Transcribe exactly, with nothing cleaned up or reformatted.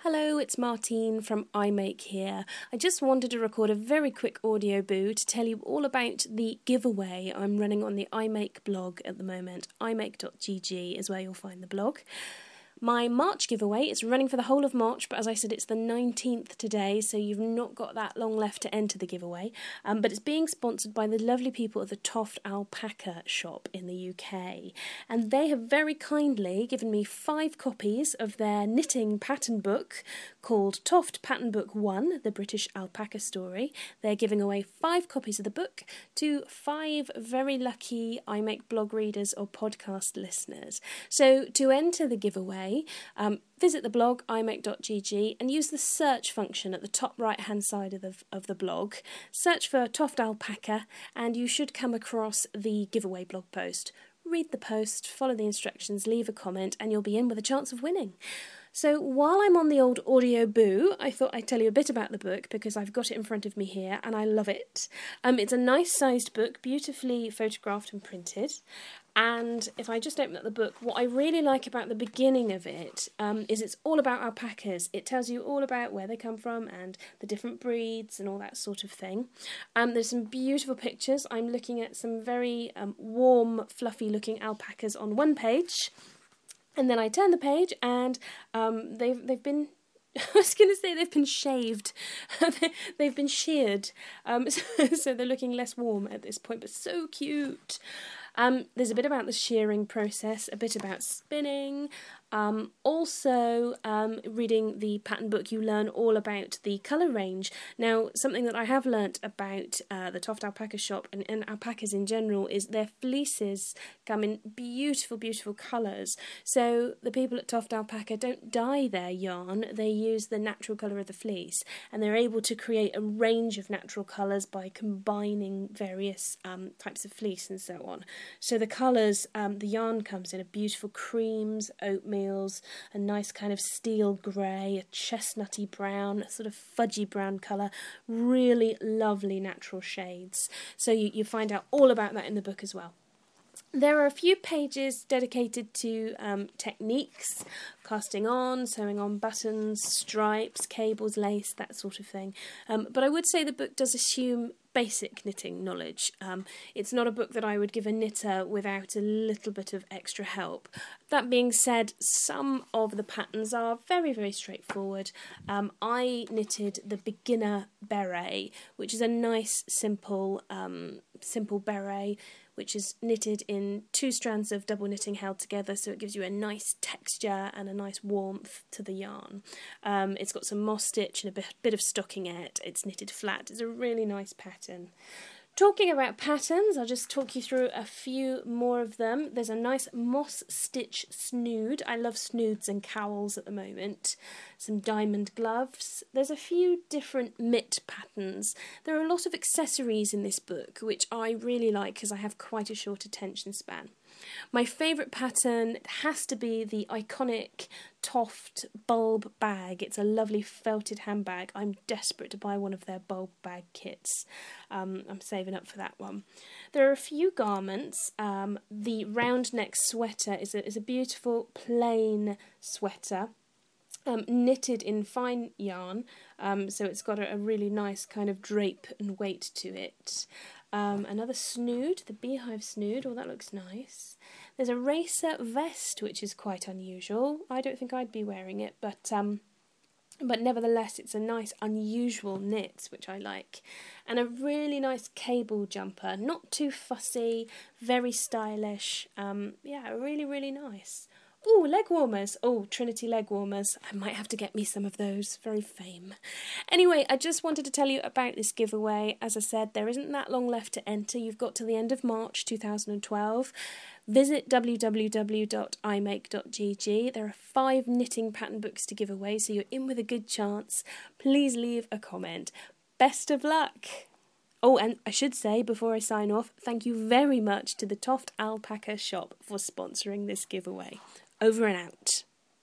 Hello, it's Martine from iMake here. I just wanted to record a very quick audio boo to tell you all about the giveaway I'm running on the iMake blog at the moment. i make dot g g is where you'll find the blog. My March giveaway is running for the whole of March, but as I said, it's the nineteenth today, so you've not got that long left to enter the giveaway. Um, but it's being sponsored by the lovely people at the Toft Alpaca shop in the U K. And they have very kindly given me five copies of their knitting pattern book called Toft Pattern Book one, The British Alpaca Story. They're giving away five copies of the book to five very lucky iMake blog readers or podcast listeners. So to enter the giveaway, Um, visit the blog i make dot g g and use the search function at the top right hand side of the, of the blog. Search for Toft Alpaca and you should come across the giveaway blog post. Read the post, follow the instructions, leave a comment and you'll be in with a chance of winning. So while I'm on the old audio boo, I thought I'd tell you a bit about the book because I've got it in front of me here and I love it. Um, it's a nice sized book, beautifully photographed and printed. And if I just open up the book, what I really like about the beginning of it um, is it's all about alpacas. It tells you all about where they come from and the different breeds and all that sort of thing. Um, there's some beautiful pictures. I'm looking at some very um, warm, fluffy-looking alpacas on one page. And then I turn the page and um, they've they've been... I was going to say they've been shaved. They've been sheared. Um, so, so they're looking less warm at this point, but so cute. Um, there's a bit about the shearing process, a bit about spinning. Um, also, um, reading the pattern book, you learn all about the colour range. Now, something that I have learnt about uh, the Toft Alpaca shop and, and alpacas in general is their fleeces come in beautiful, beautiful colours. So the people at Toft Alpaca don't dye their yarn, they use the natural colour of the fleece, and they're able to create a range of natural colours by combining various um, types of fleece and so on. So the colours, um, the yarn comes in a beautiful creams, oatmeal, a nice kind of steel grey, a chestnutty brown, a sort of fudgy brown colour, really lovely natural shades. So you, you find out all about that in the book as well. There are a few pages dedicated to um, techniques, casting on, sewing on buttons, stripes, cables, lace, that sort of thing. Um, but I would say the book does assume basic knitting knowledge. Um, it's not a book that I would give a knitter without a little bit of extra help. That being said, some of the patterns are very, very straightforward. Um, I knitted the beginner beret, which is a nice, simple, um, simple beret, which is knitted in two strands of double knitting held together, so it gives you a nice texture and a nice warmth to the yarn. Um, it's got some moss stitch and a bit, bit of stockingette. It's knitted flat. It's a really nice pattern. Talking about patterns, I'll just talk you through a few more of them. There's a nice moss stitch snood. I love snoods and cowls at the moment. Some diamond gloves. There's a few different mitt patterns. There are a lot of accessories in this book, which I really like because I have quite a short attention span. My favourite pattern has to be the iconic Toft bulb bag. It's a lovely felted handbag. I'm desperate to buy one of their bulb bag kits. Um, I'm saving up for that one. There are a few garments. Um, the round neck sweater is a, is a beautiful plain sweater. Um, knitted in fine yarn, um, so it's got a, a really nice kind of drape and weight to it. Um, another snood, the beehive snood, oh that looks nice. There's a racer vest, which is quite unusual. I don't think I'd be wearing it, but um, but nevertheless it's a nice unusual knit, which I like. And a really nice cable jumper, not too fussy, very stylish, um, yeah, really, really nice. Oh, leg warmers. Oh, Trinity leg warmers. I might have to get me some of those. Very fame. Anyway, I just wanted to tell you about this giveaway. As I said, there isn't that long left to enter. You've got to the end of March two thousand twelve. Visit w w w dot i make dot g g. There are five knitting pattern books to give away, so you're in with a good chance. Please leave a comment. Best of luck. Oh, and I should say, before I sign off, thank you very much to the Toft Alpaca shop for sponsoring this giveaway. Over and out.